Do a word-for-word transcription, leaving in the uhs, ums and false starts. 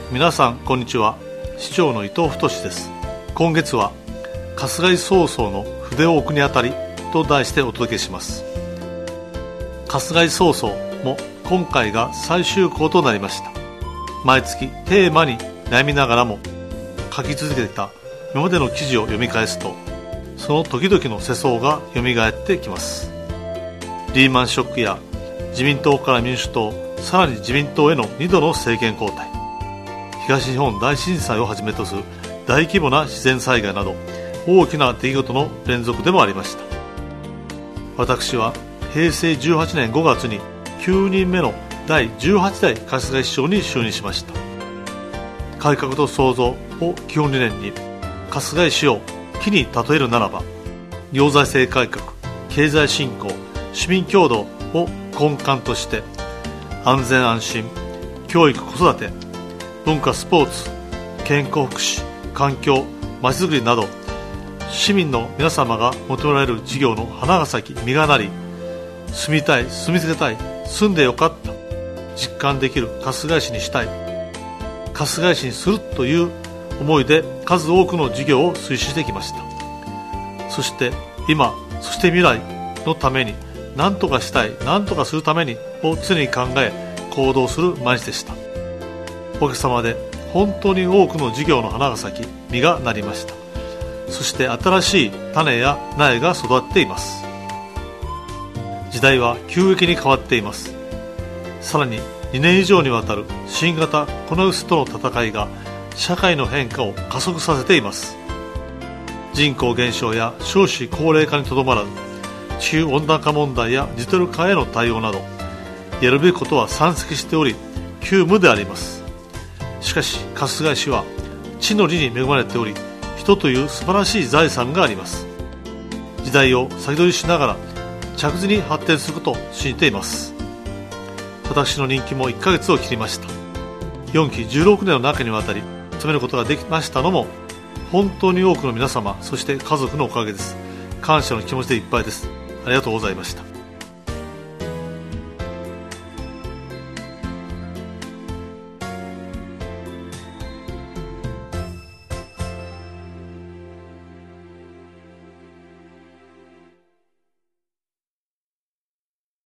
皆さんこんにちは。市長の伊藤太です。今月は春日井曹操の筆を置くにあたりと題してお届けします。春日井曹操も今回が最終稿となりました。毎月テーマに悩みながらも書き続けてきた今までの記事を読み返すと、その時々の世相が蘇ってきます。リーマンショックや自民党から民主党、さらに自民党へのにどの政権交代、東日本大震災をはじめとする大規模な自然災害など大きな出来事の連続でもありました。私はへいせいじゅうはちねんごがつにきゅうにんめのだいじゅうはちだい春日井市長に就任しました。改革と創造を基本理念に、春日井市を木に例えるならば、行財政改革、経済振興、市民協働を根幹として、安全安心、教育子育て、文化スポーツ、健康福祉、環境、まちづくりなど、市民の皆様が求められる事業の花が咲き実がなり、住みたい、住み続けたい、住んでよかった実感できる春日井市にしたい、春日井市にするという思いで数多くの事業を推進してきました。そして今、そして未来のために、何とかしたい、何とかするためにを常に考え行動する毎日でした。おかげさまで本当に多くの事業の花が咲き実がなりました。そして新しい種や苗が育っています。時代は急激に変わっています。さらににねん以上にわたる新型コロナウイルスとの戦いが社会の変化を加速させています。人口減少や少子高齢化にとどまらず、地球温暖化問題やデジタル化への対応など、やるべきことは山積しており急務であります。しかし春日井市は地の利に恵まれており、人という素晴らしい財産があります。時代を先取りしながら着実に発展することを信じています。私の任期もいっかげつを切りました。よんきじゅうろくねんの中にわたり務めることができましたのも、本当に多くの皆様、そして家族のおかげです。感謝の気持ちでいっぱいです。ありがとうございました。